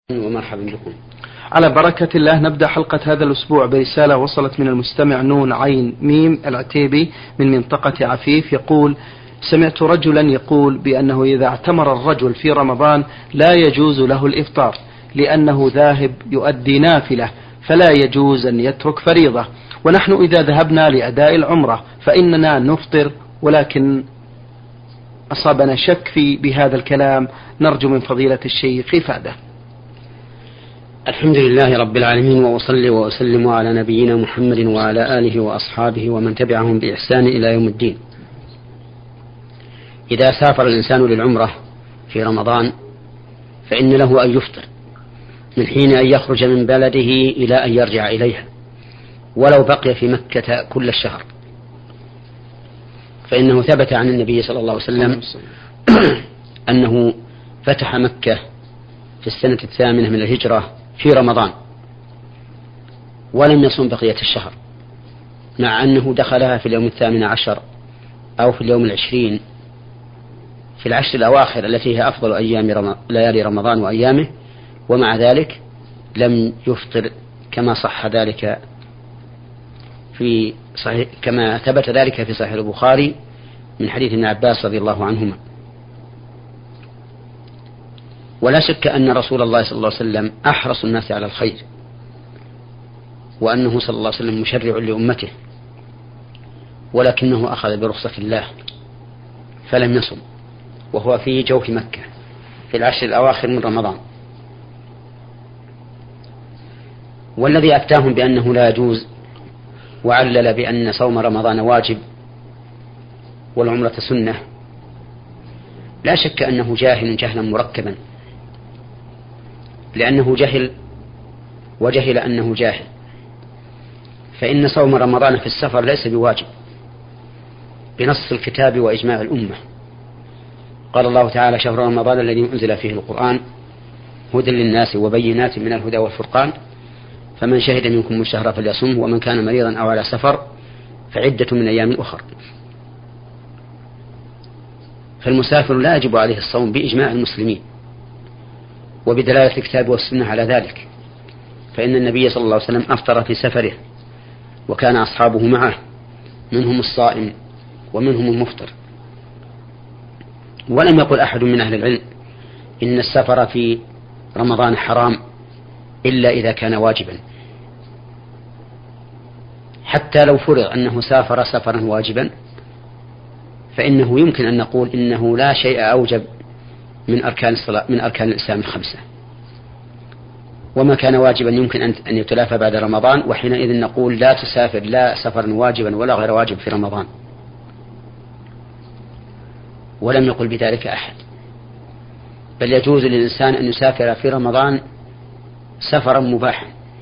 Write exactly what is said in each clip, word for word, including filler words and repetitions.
ومرحبا بكم. على بركة الله نبدأ حلقة هذا الأسبوع برسالة وصلت من المستمع نون عين ميم العتيبي من منطقة عفيف، يقول: سمعت رجلا يقول بأنه إذا اعتمر الرجل في رمضان لا يجوز له الإفطار لأنه ذاهب يؤدي نافلة، فلا يجوز أن يترك فريضة، ونحن إذا ذهبنا لأداء العمرة فإننا نفطر، ولكن أصابنا شك في بهذا الكلام، نرجو من فضيلة الشيخ إفادة. الحمد لله رب العالمين، وأصلي وأسلم على نبينا محمد وعلى آله وأصحابه ومن تبعهم بإحسان إلى يوم الدين. إذا سافر الإنسان للعمرة في رمضان فإن له أن يفطر من حين أن يخرج من بلده إلى أن يرجع إليها، ولو بقي في مكة كل الشهر، فإنه ثبت عن النبي صلى الله عليه وسلم أنه فتح مكة في السنة الثامنة من الهجرة في رمضان ولم يصم بقية الشهر، مع أنه دخلها في اليوم الثامن عشر أو في اليوم العشرين في العشر الأواخر التي هي أفضل أيام رم... ليالي رمضان وأيامه، ومع ذلك لم يفطر كما صح ذلك في صحيح كما ثبت ذلك في صحيح البخاري من حديث ابن عباس رضي الله عنهما. ولا شك أن رسول الله صلى الله عليه وسلم أحرص الناس على الخير، وأنه صلى الله عليه وسلم مشرع لأمته، ولكنه أخذ برخصة الله فلم يصم وهو في جوف مكة في العشر الأواخر من رمضان. والذي أفتاهم بأنه لا يجوز وعلل بأن صوم رمضان واجب والعمرة سنة لا شك أنه جاهل جهلا مركبا، لأنه جهل وجهل أنه جاهل، فإن صوم رمضان في السفر ليس بواجب بنص الكتاب وإجماع الأمة. قال الله تعالى: شهر رمضان الذي أنزل فيه القرآن هدى للناس وبينات من الهدى والفرقان فمن شهد منكم الشهر فليصمه ومن كان مريضا أو على سفر فعدة من أيام أخر. فالمسافر لا يجب عليه الصوم بإجماع المسلمين وبدلالة الكتاب والسنة على ذلك، فإن النبي صلى الله عليه وسلم أفطر في سفره وكان أصحابه معه، منهم الصائم ومنهم المفطر. ولم يقل أحد من أهل العلم إن السفر في رمضان حرام إلا إذا كان واجبا، حتى لو فرض أنه سافر سفرا واجبا فإنه يمكن أن نقول إنه لا شيء أوجب من أركان الصلاة من أركان الإسلام الخمسة، وما كان واجبا يمكن أن يتلافى بعد رمضان، وحينئذ نقول لا تسافر لا سفرا واجبا ولا غير واجب في رمضان. ولم يقل بذلك أحد، بل يجوز للإنسان أن يسافر في رمضان سفرا مباحا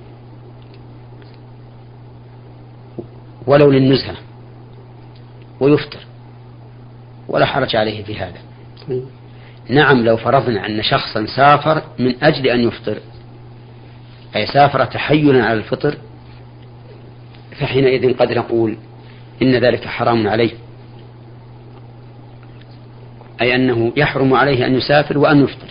ولو للنزهة ويفطر ولا حرج عليه في هذا. نعم، لو فرضنا أن شخصا سافر من أجل أن يفطر، أي سافر تحيلا على الفطر، فحينئذ قد نقول إن ذلك حرام عليه، أي أنه يحرم عليه أن يسافر وأن يفطر،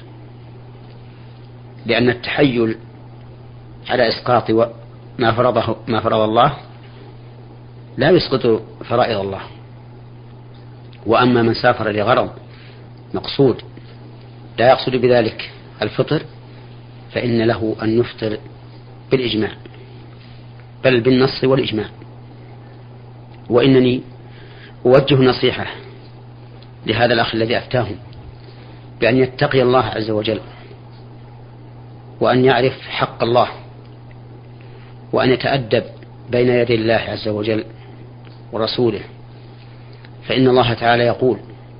لأن التحيل على إسقاط ما فرضه ما فرض الله لا يسقط فرائض الله. وأما من سافر لغرض مقصود لا يقصد بذلك الفطر فإن له أن يفطر بالإجماع، بل بالنص والإجماع. وإنني أوجه نصيحة لهذا الأخ الذي أفتاهم بأن يتقي الله عز وجل، وأن يعرف حق الله، وأن يتأدب بين يدي الله عز وجل ورسوله، فإن الله تعالى يقول: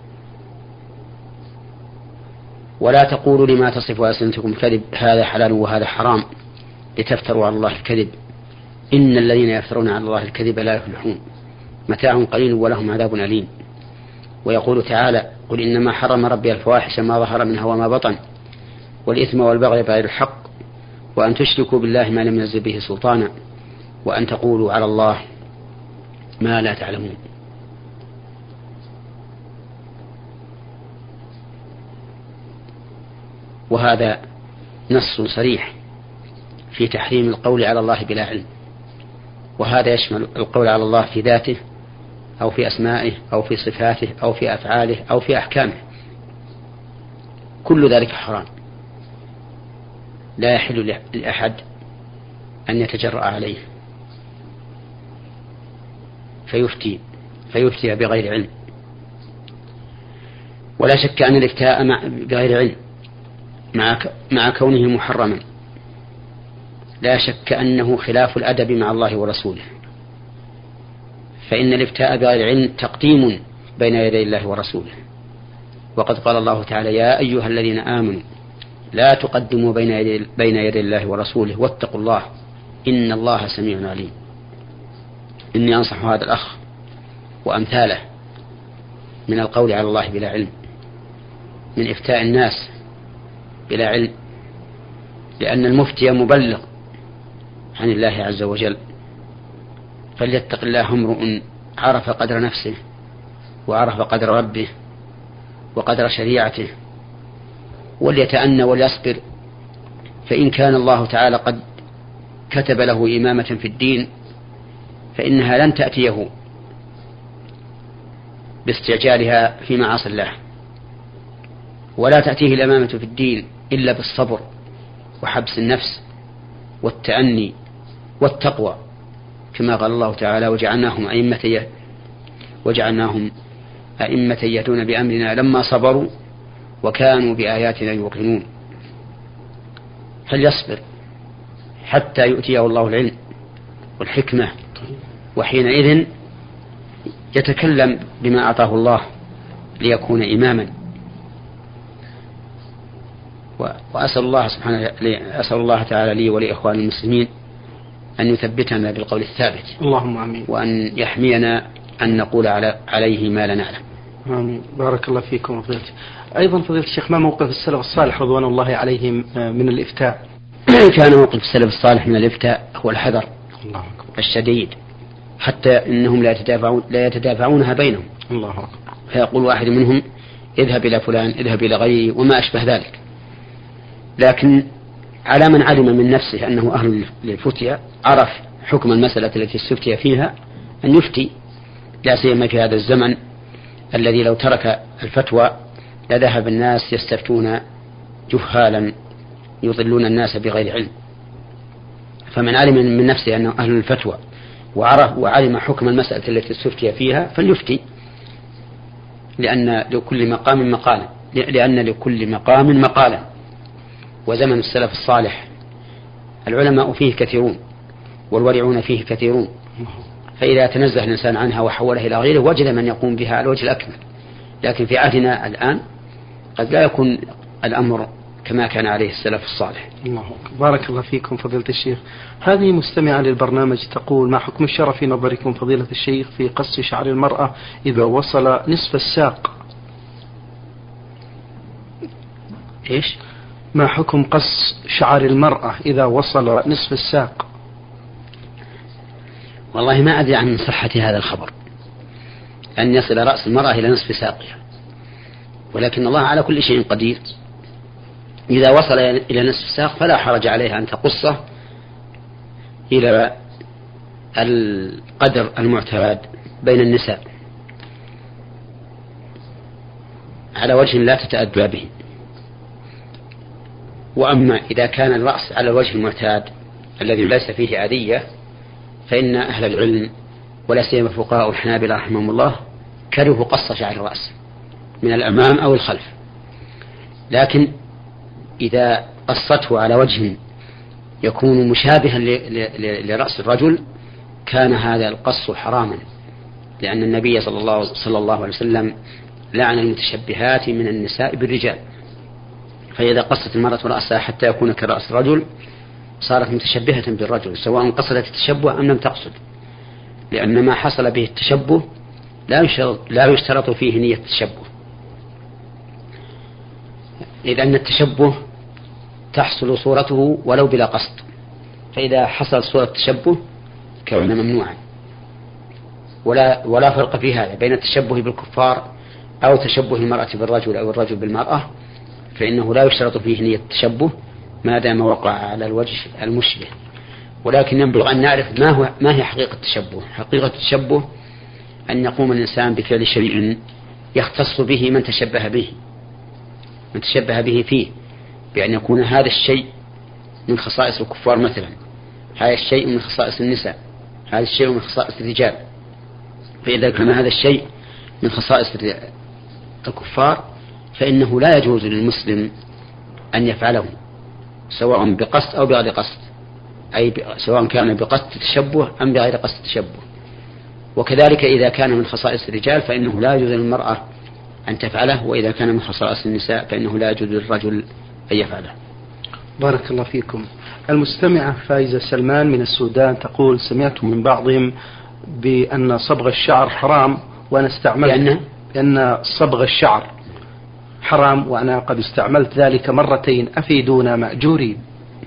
ولا تقولوا لما تصف ألسنتكم الكذب هذا حلال وهذا حرام لتفتروا على الله الكذب إن الذين يفترون على الله الكذب لا يفلحون متاع قليل ولهم عذاب أليم. ويقول تعالى: قل إنما حرم ربي الفواحش ما ظهر منها وما بطن والإثم والبغي بغير الحق وأن تشركوا بالله ما لم ينزل به سلطانا وأن تقولوا على الله ما لا تعلمون. وهذا نص صريح في تحريم القول على الله بلا علم، وهذا يشمل القول على الله في ذاته أو في أسمائه أو في صفاته أو في أفعاله أو في أحكامه، كل ذلك حرام، لا يحل لأحد أن يتجرأ عليه فيفتي فيفتي بغير علم. ولا شك أن الافتاء بغير علم مع مع كونه محرما لا شك أنه خلاف الأدب مع الله ورسوله، فإن الافتاء بغير علم تقديم بين يدي الله ورسوله، وقد قال الله تعالى: يا أيها الذين آمنوا لا تقدموا بين يدي, بين يدي الله ورسوله واتقوا الله إن الله سميع عليم. إني أنصح هذا الأخ وأمثاله من القول على الله بلا علم، من إفتاء الناس بلا علم، لأن المفتي مبلغ عن الله عز وجل، فليتق الله امرؤ عرف قدر نفسه وعرف قدر ربه وقدر شريعته، وليتأنى وليصبر، فإن كان الله تعالى قد كتب له إمامة في الدين فإنها لن تأتيه باستعجالها في معاصي الله، ولا تأتيه الإمامة في الدين إلا بالصبر وحبس النفس والتأني والتقوى، كما قال الله تعالى: وجعلناهم أئمة وجعلناهم أئمة يهدون بأمرنا لما صبروا وكانوا بآياتنا يوقنون. فليصبر حتى يؤتيه الله العلم والحكمة، وحينئذ يتكلم بما أعطاه الله ليكون إماما. وأسأل الله سبحانه أسأل الله تعالى لي ولإخوان المسلمين أن يثبتنا بالقول الثابت، اللهم آمين، وأن يحمينا أن نقول على عليه ما لا نعلم. آمين. بارك الله فيكم وفضيلتي. أيضا فضيلة الشيخ، ما موقف السلف الصالح رضوان الله عليهم من الإفتاء؟ كان موقف السلف الصالح من الإفتاء هو الحذر الله أكبر الشديد، حتى إنهم لا يتدافعون لا يتدافعونها بينهم. الله أكبر. فيقول واحد منهم: اذهب إلى فلان، اذهب إلى غيره، وما أشبه ذلك. لكن على من علم من نفسه أنه أهل للفتية، عرف حكم المسألة التي استفتي فيها، أن يفتي، لا سيما في هذا الزمن الذي لو ترك الفتوى لذهب الناس يستفتون جهالا يضلون الناس بغير علم. فمن علم من نفسه أنه أهل الفتوى وعرف وعلم حكم المسألة التي استفتي فيها فليفتي، لأن لكل مقام مقالا لأن لكل مقام مقالا. وزمن السلف الصالح العلماء فيه كثيرون والورعون فيه كثيرون، فإذا تنزه الإنسان عنها وحوله إلى غيره وجد من يقوم بها على الوجه الأكمل. لكن في عهدنا الآن قد لا يكون الأمر كما كان عليه السلف الصالح. الله أكبر. بارك الله فيكم فضيلة الشيخ. هذه مستمعة للبرنامج تقول: ما حكم الشرع في نظركم فضيلة الشيخ في قص شعر المرأة إذا وصل نصف الساق؟ إيش؟ ما حكم قص شعر المرأة إذا وصل نصف الساق؟ والله ما أدري عن صحة هذا الخبر أن يصل رأس المرأة إلى نصف ساقها، ولكن الله على كل شيء قدير. إذا وصل إلى نصف الساق فلا حرج عليها أن تقصه إلى القدر المعتاد بين النساء على وجه لا تتأدى به. وأما إذا كان الرأس على الوجه المعتاد الذي ليس فيه أذية فإن أهل العلم ولا سيما فقهاء الحنابلة رحمهم الله كرهوا قص شعر الرأس من الأمام أو الخلف. لكن إذا قصته على وجه يكون مشابها لرأس الرجل كان هذا القص حراما، لأن النبي صلى الله, صلى الله عليه وسلم لعن المتشبهات من النساء بالرجال. فإذا قصت المرأة رأسها حتى يكون كرأس الرجل صارت متشبهة بالرجل، سواء قصدت التشبه أم لم تقصد، لأن ما حصل به التشبه لا يشترط فيه نية التشبه، إذ أن التشبه تحصل صورته ولو بلا قصد، فإذا حصل صورة التشبه كان ممنوعا. ولا, ولا فرق في هذا بين التشبه بالكفار أو تشبه المرأة بالرجل أو الرجل بالمرأة، فإنه لا يشترط فيه نية التشبه ما دام وقع على الوجه المشبه. ولكن ينبغي أن نعرف ما هو ما هي حقيقة التشبه. حقيقة التشبه أن يقوم الإنسان بفعل شيء يختص به من تشبه به من تشبه به فيه، بأن يكون هذا الشيء من خصائص الكفار مثلا، هذا الشيء من خصائص النساء، هذا الشيء من خصائص الرجال. فإذا كان هذا الشيء من خصائص الكفار فإنه لا يجوز للمسلم أن يفعله سواء بقصد أو بغير قصد، أي سواء كان بقصد التشبه أم بغير قصد التشبه. وكذلك إذا كان من خصائص الرجال فإنه لا يجوز للمرأة أن تفعله، وإذا كان من خصائص النساء فإنه لا يجوز للرجل أن يفعله. بارك الله فيكم. المستمعة فايزة سلمان من السودان تقول: سمعت من بعضهم بأن صبغ الشعر حرام وأنا استعملت لأن, لأن صبغ الشعر حرام وأنا قد استعملت ذلك مرتين، أفيدونا مأجورين.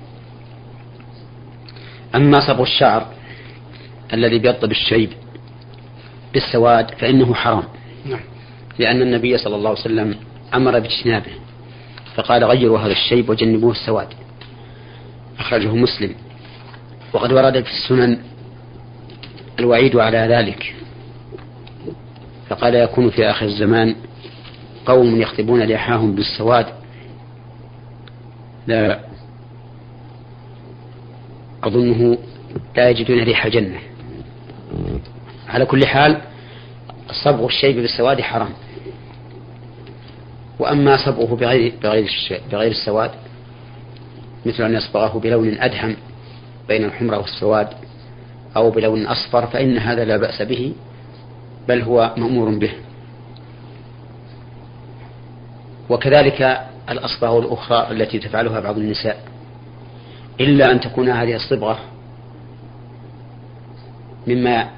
أما صبغ الشعر الذي بيض بالشيب بالسواد فإنه حرام، لأن النبي صلى الله عليه وسلم أمر باجتنابه فقال: غيروا هذا الشيب وجنبوه السواد. أخرجه مسلم. وقد ورد في السنن الوعيد على ذلك، فقال: يكون في آخر الزمان قوم يخطبون لحاهم بالسواد لا أظنه لا يجدون ريح الجنة. على كل حال صبغ الشيب بالسواد حرام. وأما صبغه بغير, بغير, بغير السواد مثل أن يصبغه بلون أدهم بين الحمرة والسواد أو بلون أصفر فإن هذا لا بأس به، بل هو مأمور به. وكذلك الأصبغ الأخرى التي تفعلها بعض النساء، إلا أن تكون هذه الصبغة مما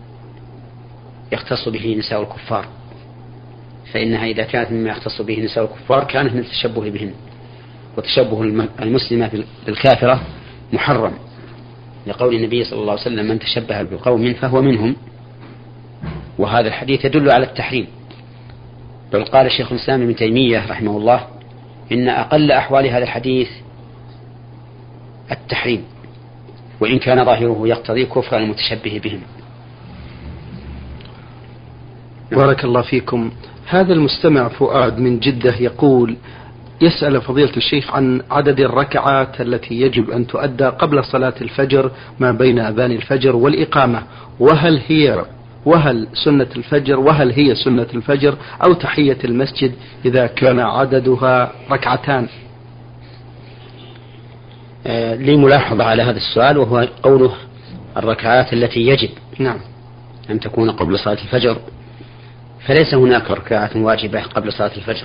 يختص به نساء الكفار، فإنها إذا كانت مما يختص به نساء الكفار كانت من التشبه بهن، وتشبه المسلمة بالكافرة محرم، لقول النبي صلى الله عليه وسلم: من تشبه بقوم فهو منهم. وهذا الحديث يدل على التحريم. بل قال الشيخ الإسلام ابن تيمية رحمه الله: إن أقل أحوال هذا الحديث التحريم، وإن كان ظاهره يقتضي كفر المتشبه بهم. بارك الله فيكم. هذا المستمع فؤاد من جدة يقول: يسأل فضيلة الشيخ عن عدد الركعات التي يجب أن تؤدى قبل صلاة الفجر ما بين أذان الفجر والإقامة، وهل هي وهل سنة الفجر وهل هي سنة الفجر أو تحية المسجد إذا كان عددها ركعتان. آه لي ملاحظة على هذا السؤال، وهو قوله الركعات التي يجب نعم أن تكون قبل صلاة الفجر، فليس هناك ركعة واجبة قبل صلاة الفجر،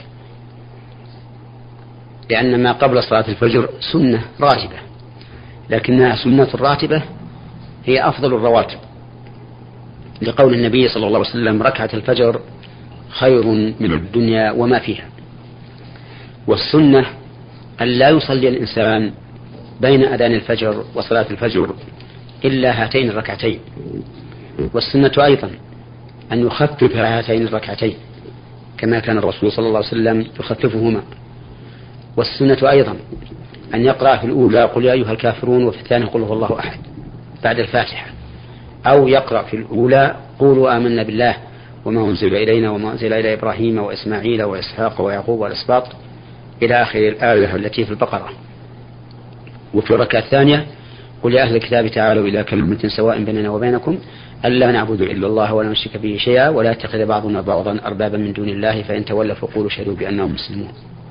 لأن ما قبل صلاة الفجر سنة راتبة، لكنها سنة الراتبة هي أفضل الرواتب، لقول النبي صلى الله عليه وسلم: ركعة الفجر خير من الدنيا وما فيها. والسنة أن لا يصلي الإنسان بين أذان الفجر وصلاة الفجر إلا هاتين الركعتين. والسنة أيضا أن يخفف هاتين الركعتين كما كان الرسول صلى الله عليه وسلم يخففهما. والسنة أيضا أن يقرأ في الأولى قل يا أيها الكافرون، وفي الثانية قل هو الله أحد بعد الفاتحة، أو يقرأ في الأولى قولوا آمنا بالله وما أنزل إلينا وما أنزل إلى إبراهيم وإسماعيل وإسحاق ويعقوب والأسباط إلى آخر الآية التي في البقرة. وفي الركعة الثانية قل يا أهل الكتاب تعالوا إلى كلمة سواء بيننا وبينكم ألا نعبد إلا الله ولا نشرك به شيئا ولا يتخذ بعضنا بعضا أربابا من دون الله فإن تولوا فقولوا اشهدوا بأنهم مسلمون.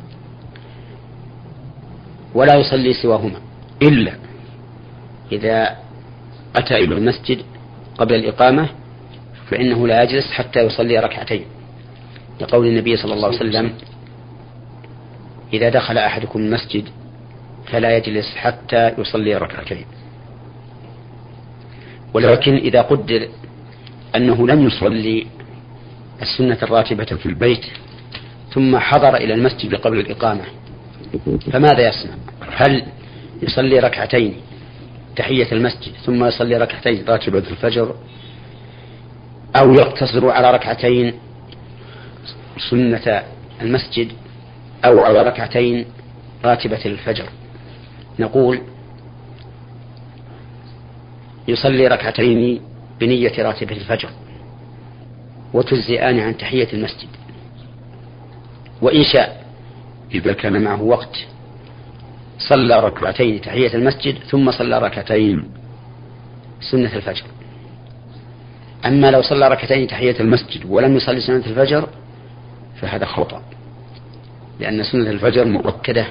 ولا يصلي سواهما إلا إذا أتى إلى المسجد قبل الإقامة، فإنه لا يجلس حتى يصلي ركعتين، لقول النبي صلى الله عليه وسلم: إذا دخل أحدكم المسجد فلا يجلس حتى يصلي ركعتين. ولكن إذا قدر أنه لم يصلي السنة الراتبة في البيت ثم حضر إلى المسجد قبل الإقامة فماذا يصنع؟ هل يصلي ركعتين تحية المسجد ثم يصلي ركعتين راتبة الفجر، أو يقتصر على ركعتين سنة المسجد، أو على ركعتين راتبة الفجر؟ نقول يصلي ركعتين بنية راتبة الفجر وتجزئان عن تحية المسجد، وإن شاء إذا كان معه وقت صلى ركعتين تحية المسجد ثم صلى ركعتين سنة الفجر. أما لو صلى ركعتين تحية المسجد ولم يصلي سنة الفجر فهذا خطأ، لأن سنة الفجر مؤكدة،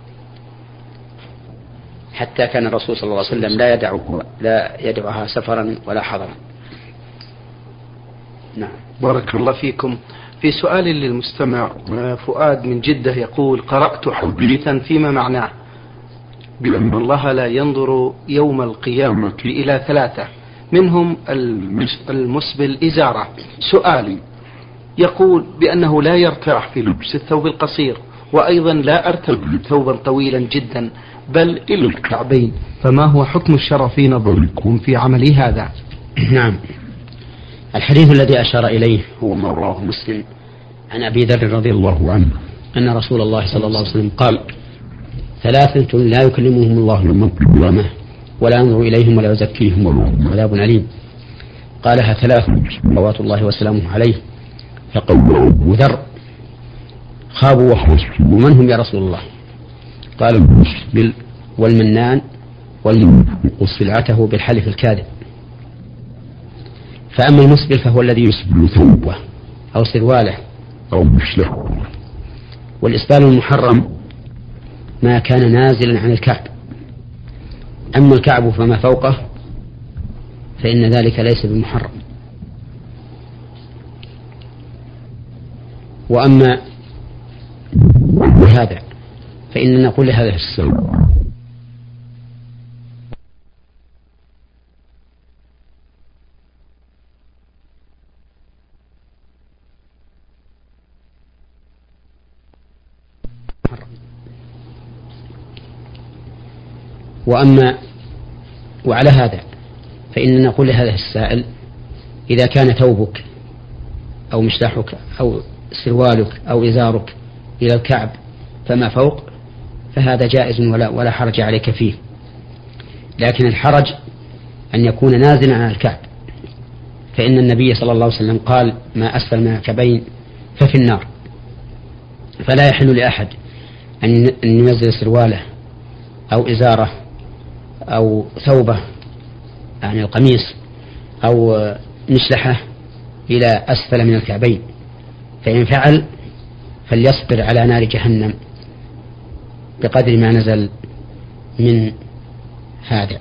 حتى كان الرسول صلى الله عليه وسلم لا يدع لا يدعها سفرا ولا حضرا. نعم. بارك الله فيكم. في سؤال للمستمع فؤاد من جدة يقول: قرأت حديثا فيما معناه بأن الله لا ينظر يوم القيامة إلى ثلاثة، منهم المسبل إزارة. سؤالي يقول بأنه لا يرتاح في لبس الثوب القصير، وأيضا لا أرتدي ثوبا طويلا جدا بل إلى الكعبين، فما هو حكم الشرع في نظركم في عملي هذا؟ نعم، الحديث الذي أشار إليه هو ما رواه مسلم عن أبي ذر رضي الله عنه أن رسول الله صلى الله عليه وسلم قال: ثلاثة لا يكلمهم الله يوم القيامة ولا ينظر إليهم ولا يزكيهم ولهم عذاب أليم. قالها ثلاث صلوات الله وسلامه عليه، فقال أبو ذر: خابوا وخسروا، ومن هم يا رسول الله؟ قال: المسبل والمنان والمنفق سلعته بالحلف الكاذب. فأما المسبل فهو الذي يسبل ثوبه أو سرواله أو مشلحه، والإسبال المحرم ما كان نازلا عن الكعب، أما الكعب فما فوقه فإن ذلك ليس بمحرم. وأما هذا فإننا نقول لهذا السبب وأما وعلى هذا فإننا نقول لهذا السائل: إذا كان ثوبك أو مشلحك أو سروالك أو إزارك إلى الكعب فما فوق فهذا جائز ولا, ولا حرج عليك فيه، لكن الحرج أن يكون نازلا عن الكعب، فإن النبي صلى الله عليه وسلم قال: ما أسفل من الكعبين ففي النار. فلا يحل لأحد أن ينزل سرواله أو إزاره أو ثوبه يعني القميص أو مشلحه إلى أسفل من الكعبين، فإن فعل فليصبر على نار جهنم بقدر ما نزل من هذا.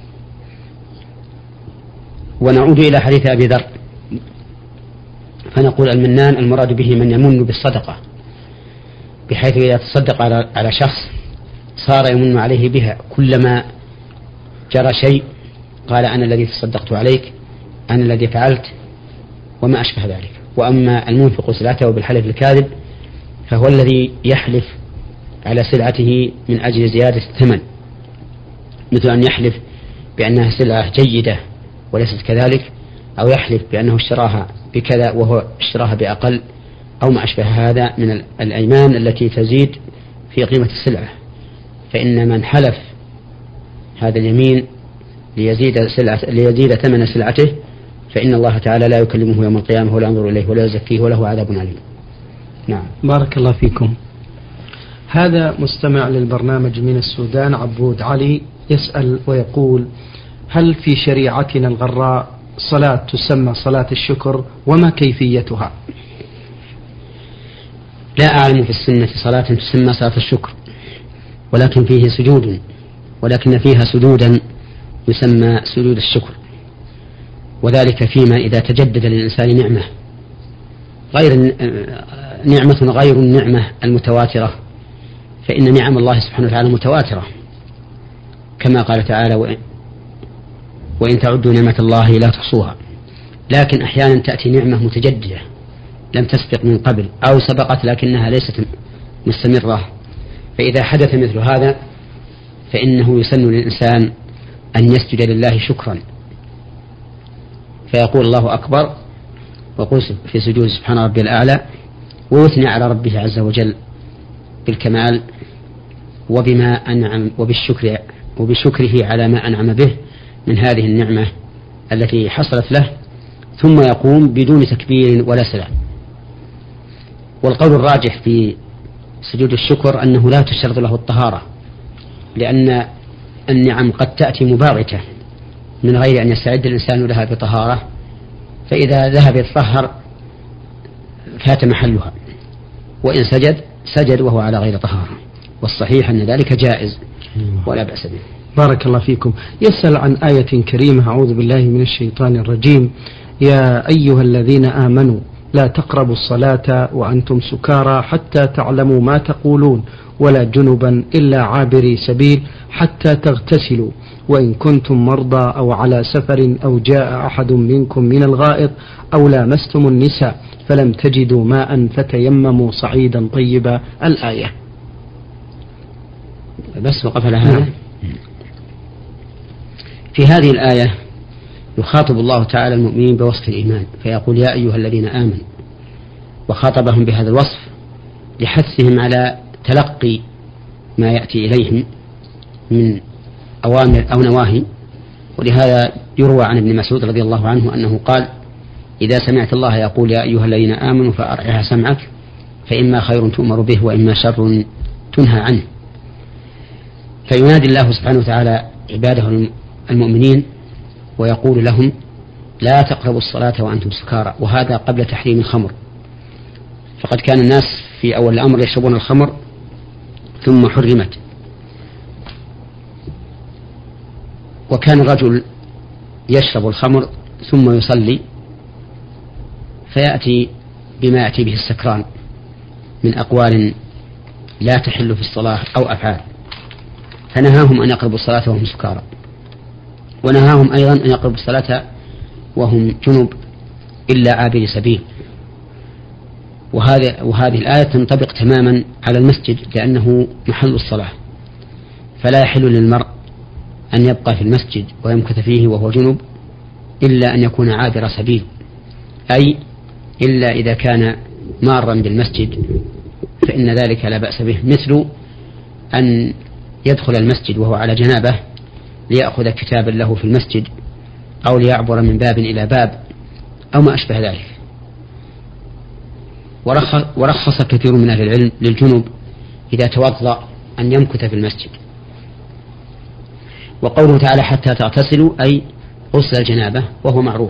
ونعود إلى حديث أبي ذر فنقول: المنان المراد به من يمن بالصدقة، بحيث إذا تصدق على شخص صار يمن عليه بها، كلما جرى شيء قال: أنا الذي تصدقت عليك، أنا الذي فعلت، وما أشبه ذلك. وأما المنفق سلعته بالحلف الكاذب فهو الذي يحلف على سلعته من أجل زيادة الثمن، مثل أن يحلف بأنها سلعة جيدة وليست كذلك، أو يحلف بأنه اشتراها بكذا وهو اشتراها بأقل، أو ما أشبه هذا من الأيمان التي تزيد في قيمة السلعة. فإن من حلف هذا اليمين ليزيد, سلعة ليزيد ثمن سلعته فإن الله تعالى لا يكلمه يوم القيامة ولا ينظر إليه ولا يزكيه وله عذاب أليم. نعم. بارك الله فيكم. هذا مستمع للبرنامج من السودان عبود علي يسأل ويقول: هل في شريعتنا الغراء صلاة تسمى صلاة الشكر، وما كيفيتها؟ لا أعلم في السنة صلاة تسمى صلاة الشكر، ولكن فيه سجود، ولكن فيها سجودا يسمى سجود الشكر، وذلك فيما إذا تجدد للإنسان نعمة غير نعمة غير النعمة المتواترة، فإن نعم الله سبحانه وتعالى متواترة، كما قال تعالى: وإن تعدوا نعمة الله لا تحصوها. لكن أحيانا تأتي نعمة متجددة لم تسبق من قبل، أو سبقت لكنها ليست مستمرة، فإذا حدث مثل هذا فإنه يسن للإنسان أن يسجد لله شكرا، فيقول: الله أكبر، ويقول في سجود سبحان ربي الأعلى، ويثني على ربه عز وجل بالكمال وبما أنعم وبالشكر وبشكره على ما أنعم به من هذه النعمة التي حصلت له، ثم يقوم بدون تكبير ولا سلام. والقول الراجح في سجود الشكر أنه لا تشترط له الطهارة، لأن النعم قد تأتي مباغتة من غير أن يستعد الإنسان لها بطهارة، فإذا ذهب يتطهر فات محلها، وإن سجد سجد وهو على غير طهارة، والصحيح أن ذلك جائز ولا بأس به. بارك الله فيكم. يسأل عن آية كريمة: أعوذ بالله من الشيطان الرجيم، يا أيها الذين آمنوا لا تقربوا الصلاة وأنتم سكارى حتى تعلموا ما تقولون ولا جنبا إلا عابري سبيل حتى تغتسلوا وإن كنتم مرضى أو على سفر أو جاء أحد منكم من الغائط أو لامستم النساء فلم تجدوا ماء فتيمموا صعيدا طيبا. الآية. بس وقف على هذا. في هذه الآية يخاطب الله تعالى المؤمنين بوصف الإيمان فيقول: يا أيها الذين آمنوا، وخاطبهم بهذا الوصف لحثهم على تلقي ما يأتي إليهم من أوامر أو نواهي. ولهذا يروى عن ابن مسعود رضي الله عنه أنه قال: إذا سمعت الله يقول يا أيها الذين آمنوا فأرعها سمعك، فإما خير تؤمر به وإما شر تنهى عنه. فينادي الله سبحانه وتعالى عباده المؤمنين ويقول لهم: لا تقربوا الصلاة وأنتم سكارى، وهذا قبل تحريم الخمر، فقد كان الناس في أول الأمر يشربون الخمر ثم حرمت. وكان الرجل يشرب الخمر ثم يصلي فيأتي بما يأتي به السكران من أقوال لا تحل في الصلاة أو أفعال، فنهاهم أن يقربوا الصلاة وهم سكارى، ونهاهم أيضا أن يقربوا الصلاة وهم جنب إلا عابر سبيل. وهذه, وهذه الآية تنطبق تماما على المسجد، لأنه محل الصلاة، فلا يحل للمرء أن يبقى في المسجد ويمكث فيه وهو جنب إلا أن يكون عابر سبيل، أي إلا إذا كان مارا بالمسجد فإن ذلك لا بأس به، مثل أن يدخل المسجد وهو على جنابه ليأخذ كتابا له في المسجد أو ليعبر من باب إلى باب أو ما أشبه ذلك. ورخص, ورخص كثير من أهل العلم للجنوب إذا توضأ أن يمكث في المسجد. وقوله تعالى حتى تغتسلوا أي غسل الجنابة، وهو معروف.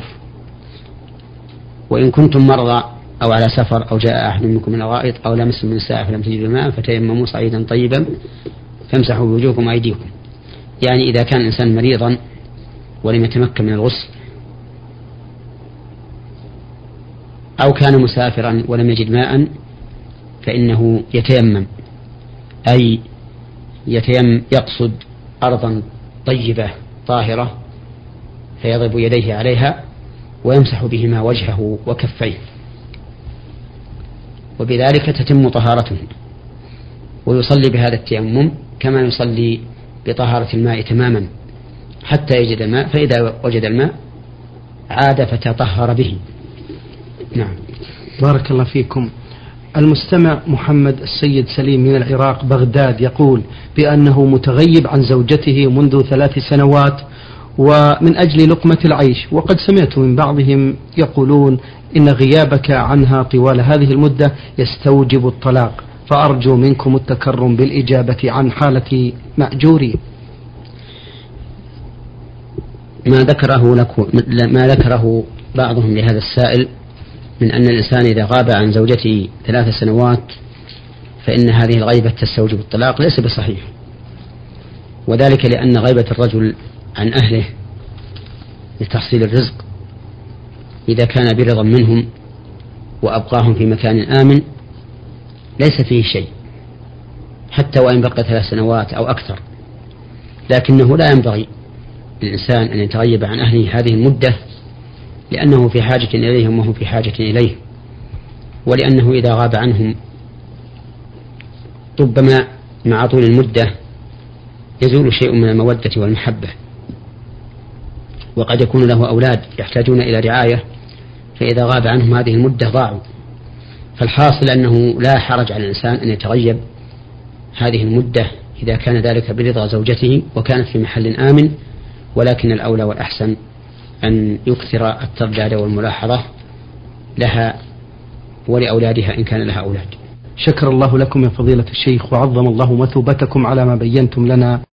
وإن كنتم مرضى أو على سفر أو جاء أحد منكم من الغائط أو لمستم النساء فلم تجدوا ماء فتيمموا صعيدا طيبا فامسحوا بوجوهكم وأيديكم. يعني إذا كان الإنسان مريضا ولم يتمكن من الغسل، أو كان مسافرا ولم يجد ماء، فإنه يتيمم، أي يتيمم يقصد أرضا طيبة طاهرة فيضرب يديه عليها ويمسح بهما وجهه وكفيه، وبذلك تتم طهارته، ويصلي بهذا التيمم كما يصلي بطهارة الماء تماما حتى يجد الماء، فإذا وجد الماء عاد فتطهر به. نعم. بارك الله فيكم. المستمع محمد السيد سليم من العراق بغداد يقول بأنه متغيب عن زوجته منذ ثلاث سنوات ومن أجل لقمة العيش، وقد سمعت من بعضهم يقولون إن غيابك عنها طوال هذه المدة يستوجب الطلاق، فأرجو منكم التكرم بالإجابة عن حالة مأجوري. ما ذكره لكم ما ذكره بعضهم لهذا السائل من أن الإنسان إذا غاب عن زوجته ثلاث سنوات فإن هذه الغيبة تستوجب الطلاق ليس بصحيح، وذلك لأن غيبة الرجل عن أهله لتحصيل الرزق إذا كان برضا منهم وأبقاهم في مكان آمن ليس فيه شيء، حتى وإن بقي ثلاث سنوات أو أكثر، لكنه لا ينبغي للإنسان أن يتغيب عن أهله هذه المدة، لأنه في حاجة إليهم وهم في حاجة إليه، ولأنه إذا غاب عنهم ربما مع طول المدة يزول شيء من المودة والمحبة، وقد يكون له أولاد يحتاجون إلى رعاية، فإذا غاب عنهم هذه المدة ضاعوا. فالحاصل أنه لا حرج على الإنسان أن يتغيب هذه المدة إذا كان ذلك برضا زوجته وكانت في محل آمن، ولكن الأولى والأحسن أن يكثر الترداد والملاحظة لها ولأولادها إن كان لها أولاد. شكر الله لكم يا فضيلة الشيخ، وعظم الله مثوبتكم على ما بينتم لنا.